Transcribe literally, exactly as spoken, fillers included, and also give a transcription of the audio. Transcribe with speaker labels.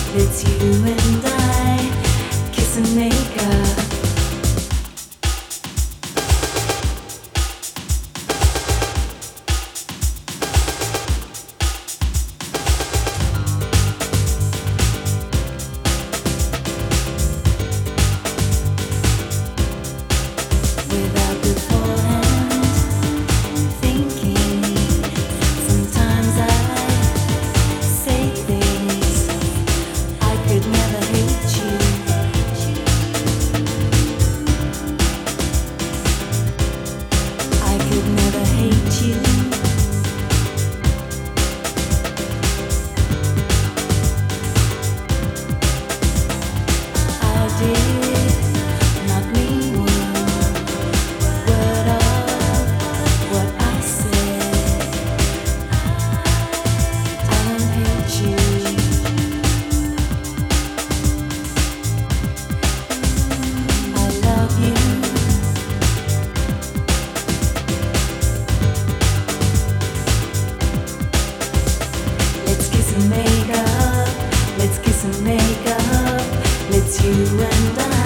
Speaker 1: It's you and I, kiss and make up. Without beforehand thinking, sometimes I say things I could never hate you. I could never hate you. I did not mean one word of what I said. I don't hate you. I love you. Let's kiss and make up. Let's kiss and make up. Let's you and I.